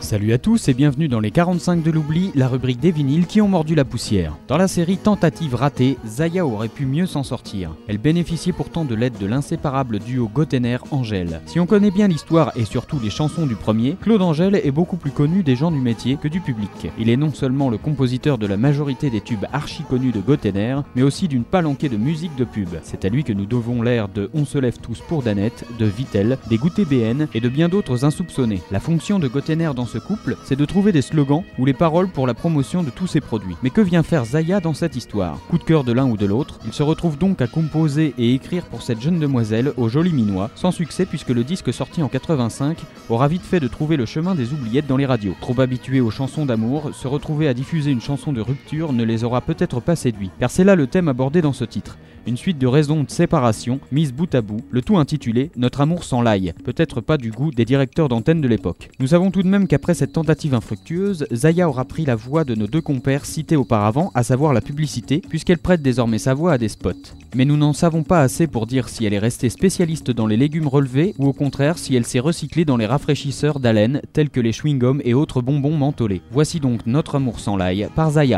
Salut à tous et bienvenue dans les 45 de l'oubli, la rubrique des vinyles qui ont mordu la poussière. Dans la série Tentative ratée, Zaya aurait pu mieux s'en sortir. Elle bénéficiait pourtant de l'aide de l'inséparable duo Gottener-Angèle. Si on connaît bien l'histoire et surtout les chansons du premier, Claude Angèle est beaucoup plus connu des gens du métier que du public. Il est non seulement le compositeur de la majorité des tubes archi connus de Gottener, mais aussi d'une palanquée de musique de pub. C'est à lui que nous devons l'air de On se lève tous pour Danette, de Vittel, des Goûter BN et de bien d'autres insoupçonnés. La fonction de Gottener dans ce couple, c'est de trouver des slogans ou les paroles pour la promotion de tous ses produits. Mais que vient faire Zaya dans cette histoire ? Coup de cœur de l'un ou de l'autre, il se retrouve donc à composer et écrire pour cette jeune demoiselle au joli minois, sans succès puisque le disque sorti en 85 aura vite fait de trouver le chemin des oubliettes dans les radios. Trop habitués aux chansons d'amour, se retrouver à diffuser une chanson de rupture ne les aura peut-être pas séduits, car c'est là le thème abordé dans ce titre. Une suite de raisons de séparation, mises bout à bout, le tout intitulé « Notre amour sans l'ail », peut-être pas du goût des directeurs d'antenne de l'époque. Nous savons tout de même qu'après cette tentative infructueuse, Zaya aura pris la voix de nos deux compères cités auparavant, à savoir la publicité, puisqu'elle prête désormais sa voix à des spots. Mais nous n'en savons pas assez pour dire si elle est restée spécialiste dans les légumes relevés, ou au contraire si elle s'est recyclée dans les rafraîchisseurs d'haleine, tels que les chewing-gums et autres bonbons mentholés. Voici donc Notre amour sans l'ail, par Zaya.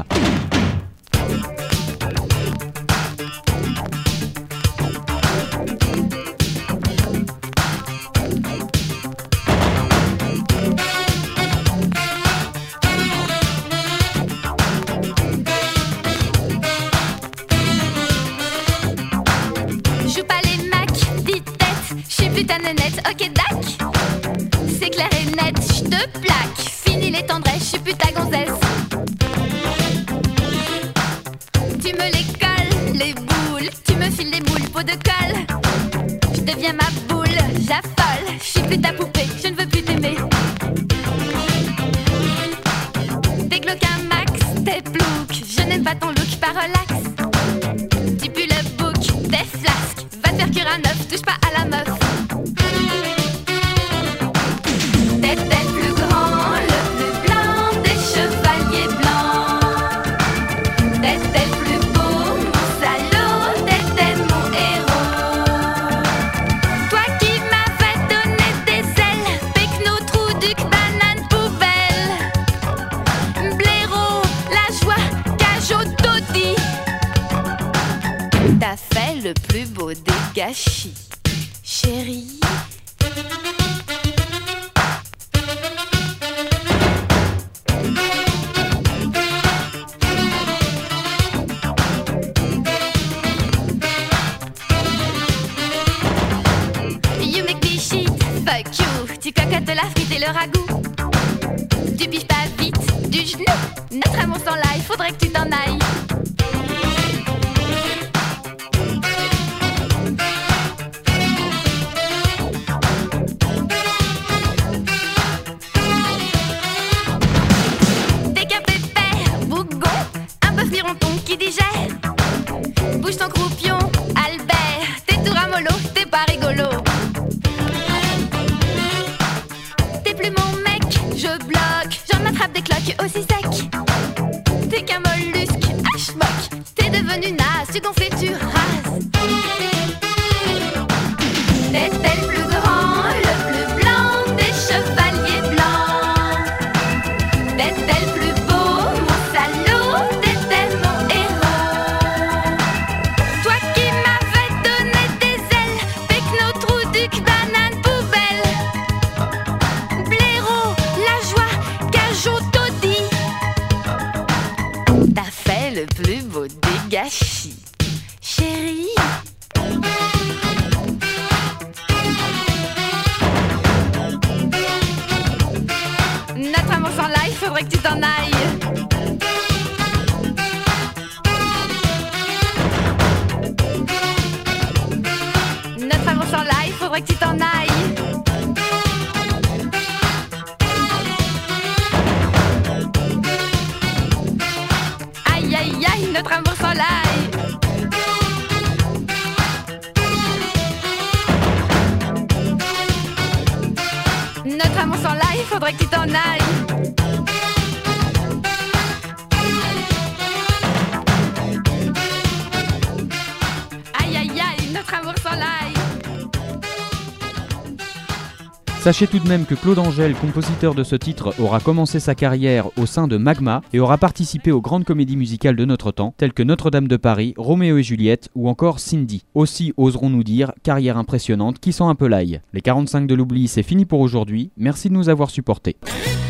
Putain de net, ok dac. C'est clair et net, j'te plaque. Fini les tendresses, j'suis plus ta gonzesse. Tu me les colles, les boules. Tu me files des moules, peau de colle. J'deviens ma boule, j'affole. J'suis plus ta poupée, je ne veux plus t'aimer. T'es glauque un max, t'es plouc. Je n'aime pas ton look, pas relax. Tu pues le bouc, t'es flasque. Va te faire cuire un œuf, touche pas à la meuf. T'as fait le plus beau des gâchis, chérie. You make me shit, fuck you. Tu cocottes la frite et le ragoût. Tu piges pas vite du genou. Notre amour sans l'ail, faudrait que tu t'en ailles. Qui digère. Bouge ton croupion, Albert. T'es tout ramollo, t'es pas rigolo. T'es plus mon mec, je bloque. J'en attrape des cloques aussi sec. T'es qu'un mollusque, h-moc. T'es devenu naze, tu gonfles et tu rases. T'es le plus grand, le plus blanc des chevaliers blancs. T'es le plus beau, mon salaud. Le plus beau des gâchis, chérie. Notre amour sans l'ail, faudrait que tu t'en ailles. Notre amour sans l'ail, faudrait que tu t'en ailles. Notre amour sans l'ail. Notre amour sans l'ail, faudrait que tu t'en ailles. Aïe aïe aïe, notre amour sans l'ail. Sachez tout de même que Claude Angel, compositeur de ce titre, aura commencé sa carrière au sein de Magma et aura participé aux grandes comédies musicales de notre temps, telles que Notre-Dame de Paris, Roméo et Juliette ou encore Cindy. Aussi, oserons-nous dire, carrière impressionnante qui sent un peu l'ail. Les 45 de l'oubli, c'est fini pour aujourd'hui, merci de nous avoir supportés.